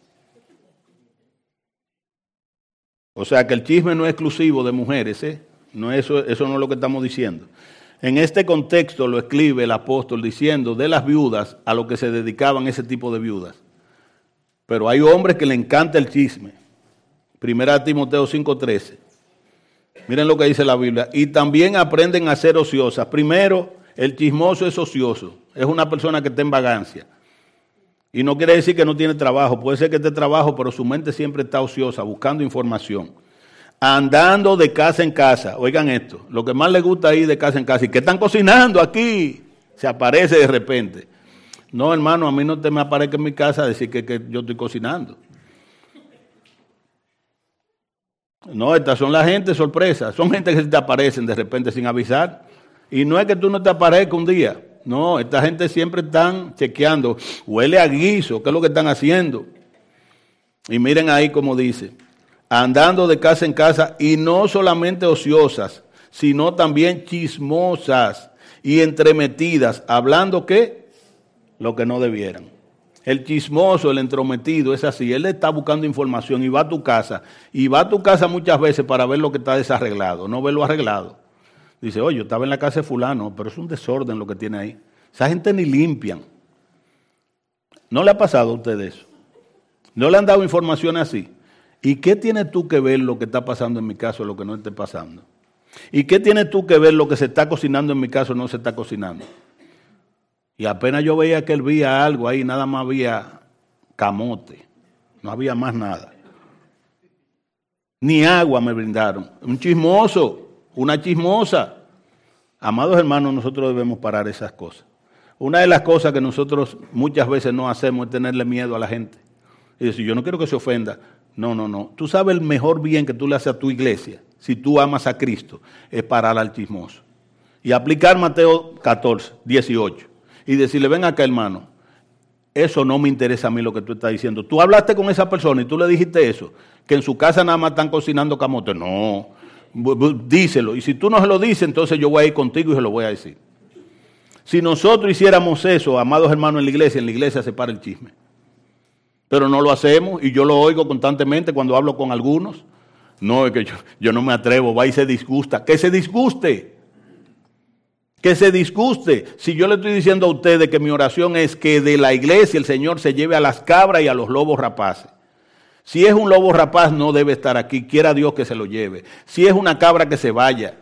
O sea que el chisme no es exclusivo de mujeres, ¿eh? No, eso no es lo que estamos diciendo. En este contexto lo escribe el apóstol diciendo de las viudas a lo que se dedicaban ese tipo de viudas. Pero hay hombres que le encanta el chisme. 1 Timoteo 5:13. Miren lo que dice la Biblia. Y también aprenden a ser ociosas. Primero, el chismoso es ocioso. Es una persona que está en vagancia. Y no quiere decir que no tiene trabajo. Puede ser que esté trabajo, pero su mente siempre está ociosa, buscando información. Andando de casa en casa. Oigan esto. Lo que más le gusta ir de casa en casa. ¿Y qué están cocinando aquí? Se aparece de repente. No, hermano, a mí no te me aparezca en mi casa a decir que yo estoy cocinando. No, estas son la gente sorpresa. Son gente que se te aparecen de repente sin avisar. Y no es que tú no te aparezcas un día. No, esta gente siempre están chequeando. Huele a guiso, ¿qué es lo que están haciendo? Y miren ahí como dice. Andando de casa en casa y no solamente ociosas, sino también chismosas y entremetidas. ¿Hablando qué? Lo que no debieran. El chismoso, el entrometido, es así. Él está buscando información y va a tu casa. Y va a tu casa muchas veces para ver lo que está desarreglado, no verlo arreglado. Dice, oye, yo estaba en la casa de fulano, pero es un desorden lo que tiene ahí. Esa gente ni limpian. ¿No le ha pasado a usted eso? ¿No le han dado informaciones así? ¿Y qué tienes tú que ver lo que está pasando en mi casa o lo que no esté pasando? ¿Y qué tienes tú que ver lo que se está cocinando en mi casa o no se está cocinando? Y apenas yo veía que él veía algo ahí, nada más había camote. No había más nada. Ni agua me brindaron. Un chismoso, una chismosa. Amados hermanos, nosotros debemos parar esas cosas. Una de las cosas que nosotros muchas veces no hacemos es tenerle miedo a la gente. Y decir, yo no quiero que se ofenda. No. Tú sabes el mejor bien que tú le haces a tu iglesia, si tú amas a Cristo, es parar al chismoso. Y aplicar Mateo 14, 18. Y decirle, ven acá hermano, eso no me interesa a mí lo que tú estás diciendo. Tú hablaste con esa persona y tú le dijiste eso, que en su casa nada más están cocinando camote. No, Díselo. Y si tú no se lo dices, entonces yo voy a ir contigo y se lo voy a decir. Si nosotros hiciéramos eso, amados hermanos, en la iglesia se para el chisme. Pero no lo hacemos y yo lo oigo constantemente cuando hablo con algunos. No, es que yo no me atrevo, va y se disgusta. Que se disguste. Que se disguste. Si yo le estoy diciendo a ustedes que mi oración es que de la iglesia el Señor se lleve a las cabras y a los lobos rapaces. Si es un lobo rapaz no debe estar aquí, quiera Dios que se lo lleve. Si es una cabra que se vaya.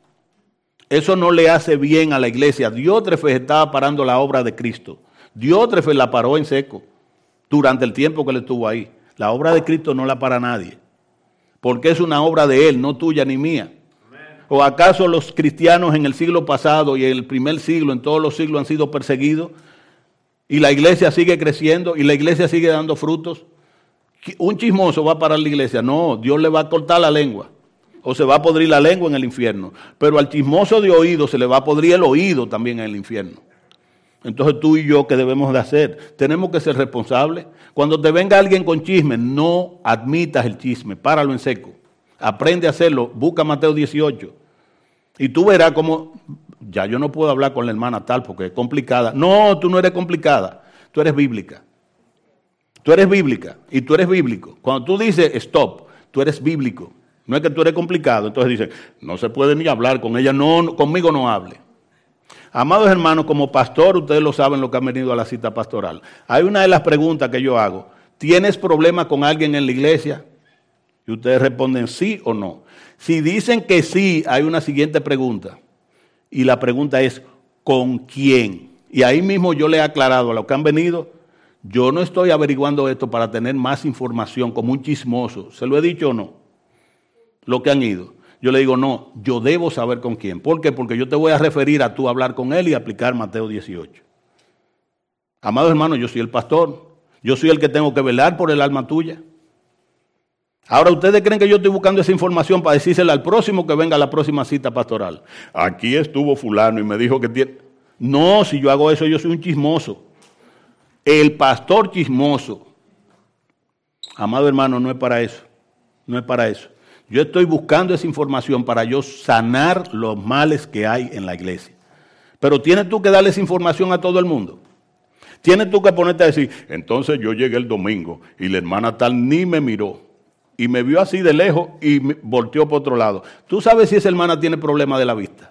Eso no le hace bien a la iglesia. Diótrefes estaba parando la obra de Cristo. Diótrefes la paró en seco durante el tiempo que él estuvo ahí. La obra de Cristo no la para nadie. Porque es una obra de él, no tuya ni mía. ¿O acaso los cristianos en el siglo pasado y en el primer siglo, en todos los siglos han sido perseguidos? Y la iglesia sigue creciendo y la iglesia sigue dando frutos. ¿Un chismoso va a parar la iglesia? No, Dios le va a cortar la lengua. O se va a podrir la lengua en el infierno. Pero al chismoso de oído se le va a podrir el oído también en el infierno. Entonces tú y yo, ¿qué debemos de hacer? Tenemos que ser responsables. Cuando te venga alguien con chisme, no admitas el chisme, páralo en seco. Aprende a hacerlo, busca Mateo 18. Y tú verás cómo, ya yo no puedo hablar con la hermana tal porque es complicada. No, tú no eres complicada, tú eres bíblica. Tú eres bíblica y tú eres bíblico. Cuando tú dices stop, tú eres bíblico. No es que tú eres complicado. Entonces dicen, no se puede ni hablar con ella, no, conmigo no hable. Amados hermanos, como pastor, ustedes lo saben lo que han venido a la cita pastoral. Hay una de las preguntas que yo hago. ¿Tienes problemas con alguien en la iglesia? Y ustedes responden sí o no. Si dicen que sí, hay una siguiente pregunta. Y la pregunta es, ¿con quién? Y ahí mismo yo le he aclarado a los que han venido, yo no estoy averiguando esto para tener más información como un chismoso. ¿Se lo he dicho o no? Lo que han ido. Yo le digo, no, yo debo saber con quién. ¿Por qué? Porque yo te voy a referir a tú hablar con él y aplicar Mateo 18. Amados hermanos, yo soy el pastor. Yo soy el que tengo que velar por el alma tuya. Ahora, ¿ustedes creen que yo estoy buscando esa información para decírsela al próximo que venga a la próxima cita pastoral? Aquí estuvo fulano y me dijo que tiene... No, si yo hago eso, yo soy un chismoso. El pastor chismoso. Amado hermano, no es para eso. No es para eso. Yo estoy buscando esa información para yo sanar los males que hay en la iglesia. Pero tienes tú que darle esa información a todo el mundo. Tienes tú que ponerte a decir, entonces yo llegué el domingo y la hermana tal ni me miró. Y me vio así de lejos y me volteó por otro lado. ¿Tú sabes si esa hermana tiene problema de la vista?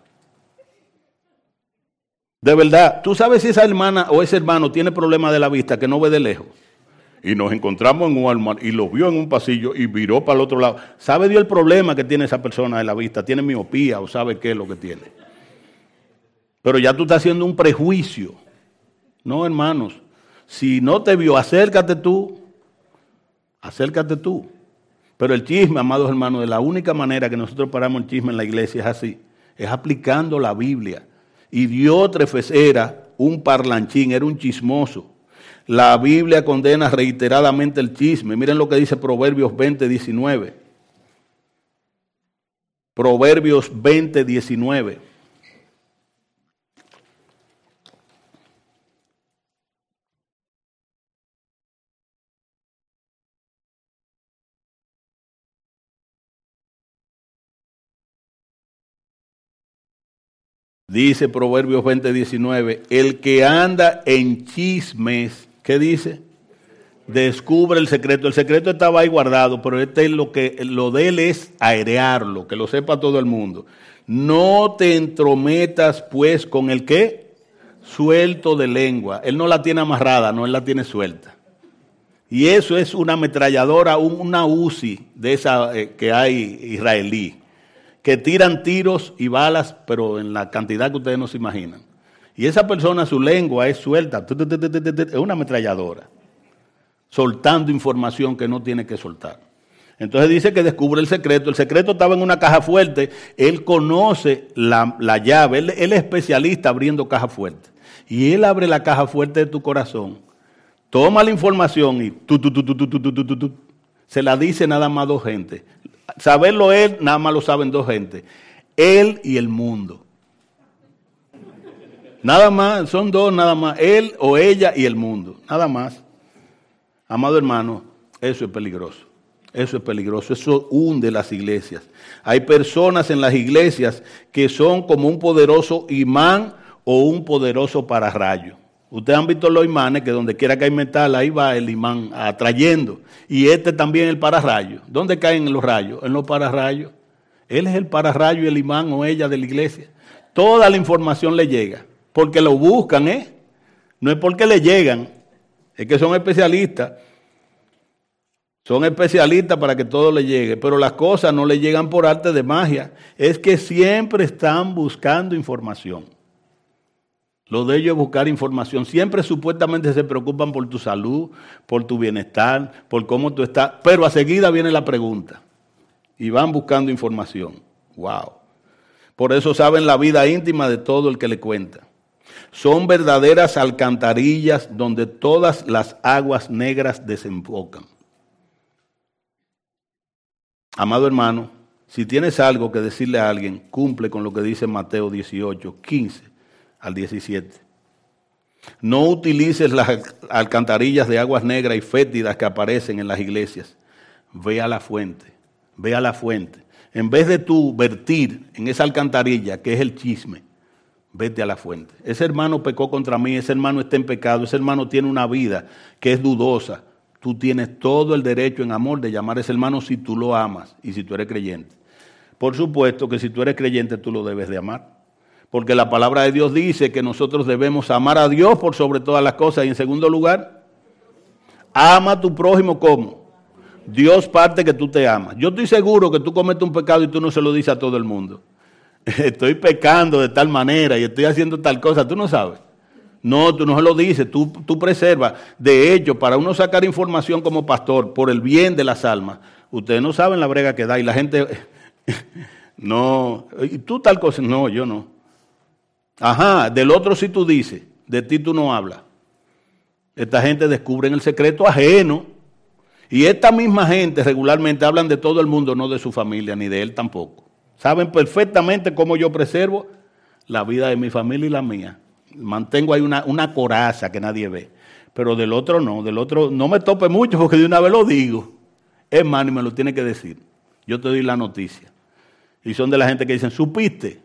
De verdad, ¿tú sabes si esa hermana o ese hermano tiene problema de la vista que no ve de lejos? Y nos encontramos en Walmart y lo vio en un pasillo y viró para el otro lado. ¿Sabe Dios el problema que tiene esa persona de la vista? ¿Tiene miopía o sabe qué es lo que tiene? Pero ya tú estás haciendo un prejuicio. No, hermanos. Si no te vio, acércate tú. Acércate tú. Pero el chisme, amados hermanos, de la única manera que nosotros paramos el chisme en la iglesia es así. Es aplicando la Biblia. Y Diótrefes era un parlanchín, era un chismoso. La Biblia condena reiteradamente el chisme. Miren lo que dice Proverbios 20:19. Proverbios 20:19. Dice Proverbios 20:19, el que anda en chismes, ¿qué dice? Descubre el secreto. El secreto estaba ahí guardado, pero lo de él es airearlo, que lo sepa todo el mundo. No te entrometas pues con el ¿qué? Suelto de lengua. Él no la tiene amarrada, no, él la tiene suelta. Y eso es una ametralladora, una Uzi de esa que hay israelí, que tiran tiros y balas, pero en la cantidad que ustedes no se imaginan. Y esa persona, su lengua es suelta, es una ametralladora, soltando información que no tiene que soltar. Entonces dice que descubre el secreto estaba en una caja fuerte, él conoce la llave, él es especialista abriendo cajas fuertes. Y él abre la caja fuerte de tu corazón, toma la información y se la dice nada más dos gente. Saberlo él, nada más lo saben dos gente. Él y el mundo. Nada más, son dos nada más. Él o ella y el mundo. Nada más. Amado hermano, eso es peligroso. Eso es peligroso, eso hunde las iglesias. Hay personas en las iglesias que son como un poderoso imán o un poderoso pararrayo. Ustedes han visto los imanes que donde quiera que hay metal, ahí va el imán atrayendo. Y este también el pararrayo. ¿Dónde caen los rayos? En los pararrayos. Él es el pararrayo y el imán o ella de la iglesia. Toda la información le llega, porque lo buscan, no es porque le llegan, es que son especialistas. Son especialistas para que todo le llegue, pero las cosas no le llegan por arte de magia. Es que siempre están buscando información. Lo de ellos es buscar información. Siempre supuestamente se preocupan por tu salud, por tu bienestar, por cómo tú estás. Pero a seguida viene la pregunta. Y van buscando información. Wow. Por eso saben la vida íntima de todo el que le cuenta. Son verdaderas alcantarillas donde todas las aguas negras desembocan. Amado hermano, si tienes algo que decirle a alguien, cumple con lo que dice Mateo 18, 15 al 17. No utilices las alcantarillas de aguas negras y fétidas que aparecen en las iglesias. Ve a la fuente, ve a la fuente. En vez de tú vertir en esa alcantarilla, que es el chisme, vete a la fuente. Ese hermano pecó contra mí, ese hermano está en pecado, ese hermano tiene una vida que es dudosa. Tú tienes todo el derecho en amor de llamar a ese hermano si tú lo amas y si tú eres creyente. Por supuesto que si tú eres creyente tú lo debes de amar. Porque la palabra de Dios dice que nosotros debemos amar a Dios por sobre todas las cosas. Y en segundo lugar, ama a tu prójimo como Dios parte que tú te amas. Yo estoy seguro que tú cometes un pecado y tú no se lo dices a todo el mundo. Estoy pecando de tal manera y estoy haciendo tal cosa, tú no sabes. No, tú no se lo dices, tú preservas. De hecho, para uno sacar información como pastor, por el bien de las almas, ustedes no saben la brega que da y la gente, no, y tú tal cosa, no, yo no. Ajá, del otro sí tú dices, de ti tú no hablas. Esta gente descubre el secreto ajeno y esta misma gente regularmente hablan de todo el mundo, no de su familia, ni de él tampoco. Saben perfectamente cómo yo preservo la vida de mi familia y la mía. Mantengo ahí una coraza que nadie ve. Pero del otro no me tope mucho porque de una vez lo digo. Hermano, y me lo tiene que decir. Yo te doy la noticia. Y son de la gente que dicen, ¿supiste?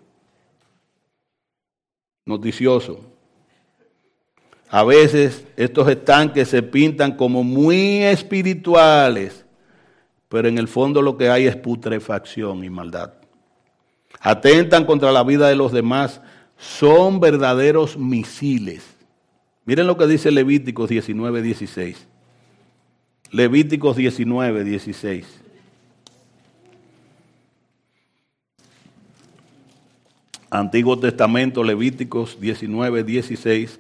Noticioso. A veces estos estanques se pintan como muy espirituales, pero en el fondo lo que hay es putrefacción y maldad. Atentan contra la vida de los demás. Son verdaderos misiles. Miren lo que dice Levíticos 19:16. Levíticos 19:16. Antiguo Testamento, Levíticos 19:16.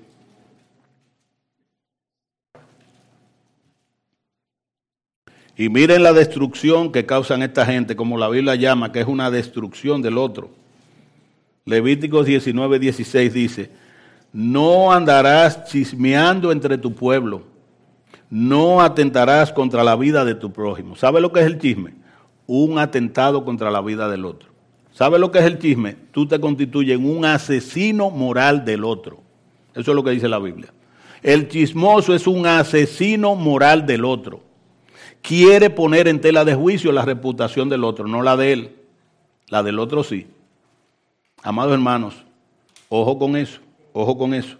Y miren la destrucción que causan esta gente, como la Biblia llama, que es una destrucción del otro. Levíticos 19:16 dice, no andarás chismeando entre tu pueblo, no atentarás contra la vida de tu prójimo. ¿Sabe lo que es el chisme? Un atentado contra la vida del otro. ¿Sabe lo que es el chisme? Tú te constituyes en un asesino moral del otro. Eso es lo que dice la Biblia. El chismoso es un asesino moral del otro. Quiere poner en tela de juicio la reputación del otro, no la de él. La del otro sí. Amados hermanos, ojo con eso, ojo con eso.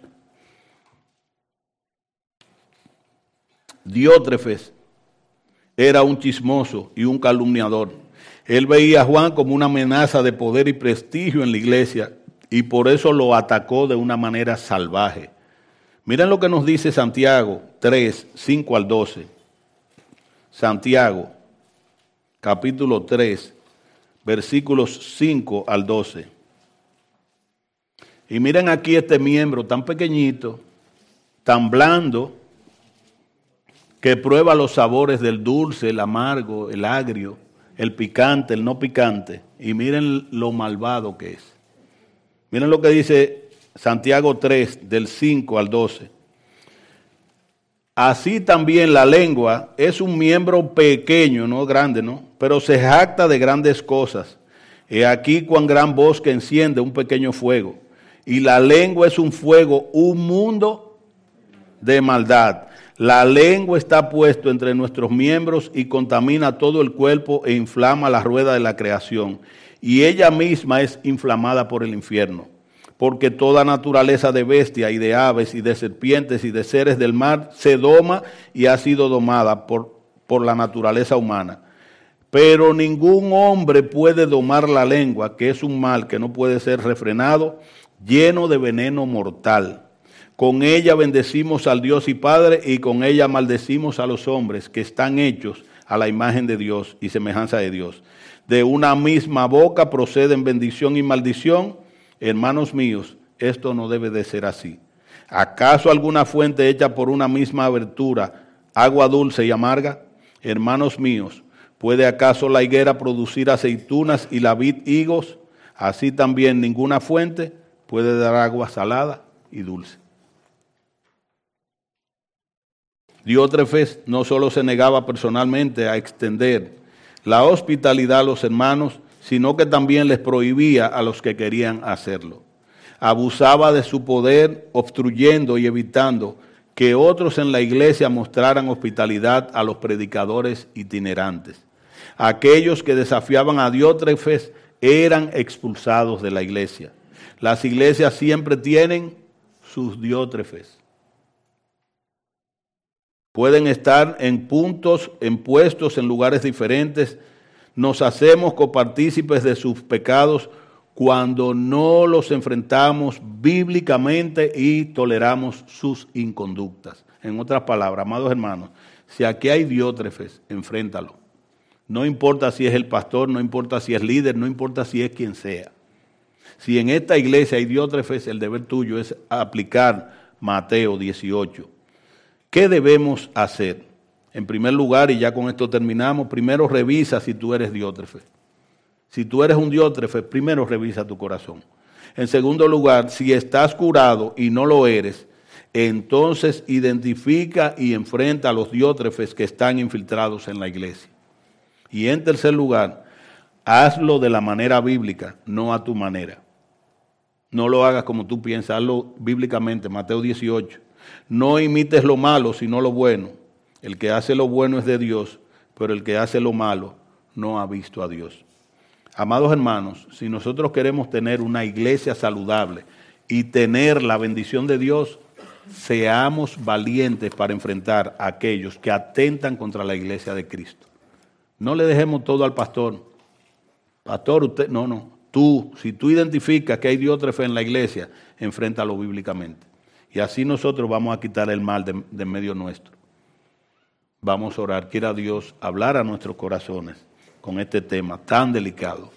Diótrefes era un chismoso y un calumniador. Él veía a Juan como una amenaza de poder y prestigio en la iglesia y por eso lo atacó de una manera salvaje. Miren lo que nos dice Santiago 3, 5 al 12. Santiago, capítulo 3, versículos 5 al 12. Y miren aquí este miembro tan pequeñito, tan blando, que prueba los sabores del dulce, el amargo, el agrio, el picante, el no picante. Y miren lo malvado que es. Miren lo que dice Santiago 3, del 5 al 12. Así también la lengua es un miembro pequeño, no grande, ¿no? Pero se jacta de grandes cosas. He aquí cuán gran bosque enciende un pequeño fuego. Y la lengua es un fuego, un mundo de maldad. La lengua está puesta entre nuestros miembros y contamina todo el cuerpo e inflama la rueda de la creación. Y ella misma es inflamada por el infierno. Porque toda naturaleza de bestia y de aves y de serpientes y de seres del mar se doma y ha sido domada por la naturaleza humana. Pero ningún hombre puede domar la lengua, que es un mal que no puede ser refrenado, lleno de veneno mortal. Con ella bendecimos al Dios y Padre, y con ella maldecimos a los hombres que están hechos a la imagen de Dios y semejanza de Dios. De una misma boca proceden bendición y maldición. Hermanos míos, esto no debe de ser así. ¿Acaso alguna fuente hecha por una misma abertura, agua dulce y amarga? Hermanos míos, ¿puede acaso la higuera producir aceitunas y la vid higos? Así también ninguna fuente puede dar agua salada y dulce. Diótrefes no solo se negaba personalmente a extender la hospitalidad a los hermanos, sino que también les prohibía a los que querían hacerlo. Abusaba de su poder, obstruyendo y evitando que otros en la iglesia mostraran hospitalidad a los predicadores itinerantes. Aquellos que desafiaban a Diótrefes eran expulsados de la iglesia. Las iglesias siempre tienen sus Diótrefes. Pueden estar en puestos en lugares diferentes. Nos hacemos copartícipes de sus pecados cuando no los enfrentamos bíblicamente y toleramos sus inconductas. En otras palabras, amados hermanos, si aquí hay Diótrefes, enfréntalo. No importa si es el pastor, no importa si es líder, no importa si es quien sea. Si en esta iglesia hay Diótrefes, el deber tuyo es aplicar Mateo 18. ¿Qué debemos hacer? En primer lugar, y ya con esto terminamos, primero revisa si tú eres Diótrefe. Si tú eres un Diótrefe, primero revisa tu corazón. En segundo lugar, si estás curado y no lo eres, entonces identifica y enfrenta a los Diótrefes que están infiltrados en la iglesia. Y en tercer lugar, hazlo de la manera bíblica, no a tu manera. No lo hagas como tú piensas, hazlo bíblicamente, Mateo 18. No imites lo malo, sino lo bueno. El que hace lo bueno es de Dios, pero el que hace lo malo no ha visto a Dios. Amados hermanos, si nosotros queremos tener una iglesia saludable y tener la bendición de Dios, seamos valientes para enfrentar a aquellos que atentan contra la iglesia de Cristo. No le dejemos todo al pastor. Pastor, usted, no. Tú, si tú identificas que hay Diótrefe en la iglesia, enfréntalo bíblicamente. Y así nosotros vamos a quitar el mal de medio nuestro. Vamos a orar. Quiera Dios hablar a nuestros corazones con este tema tan delicado.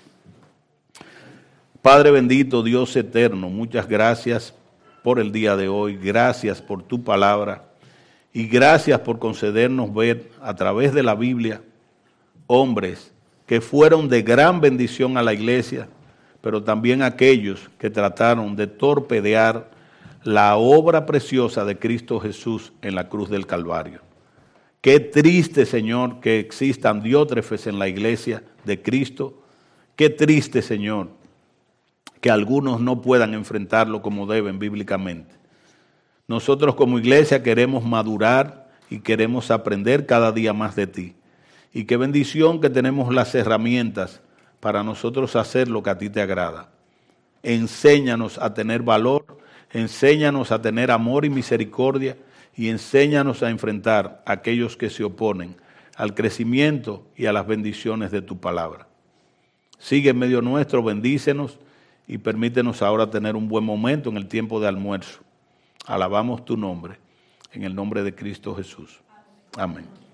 Padre bendito, Dios eterno, muchas gracias por el día de hoy. Gracias por tu palabra. Y gracias por concedernos ver a través de la Biblia hombres que fueron de gran bendición a la iglesia, pero también aquellos que trataron de torpedear la obra preciosa de Cristo Jesús en la cruz del Calvario. Qué triste, Señor, que existan Diótrefes en la iglesia de Cristo. Qué triste, Señor, que algunos no puedan enfrentarlo como deben bíblicamente. Nosotros como iglesia queremos madurar y queremos aprender cada día más de ti. Y qué bendición que tenemos las herramientas para nosotros hacer lo que a ti te agrada. Enséñanos a tener valor, enséñanos a tener amor y misericordia y enséñanos a enfrentar a aquellos que se oponen al crecimiento y a las bendiciones de tu palabra. Sigue en medio nuestro, bendícenos y permítenos ahora tener un buen momento en el tiempo de almuerzo. Alabamos tu nombre, en el nombre de Cristo Jesús. Amén.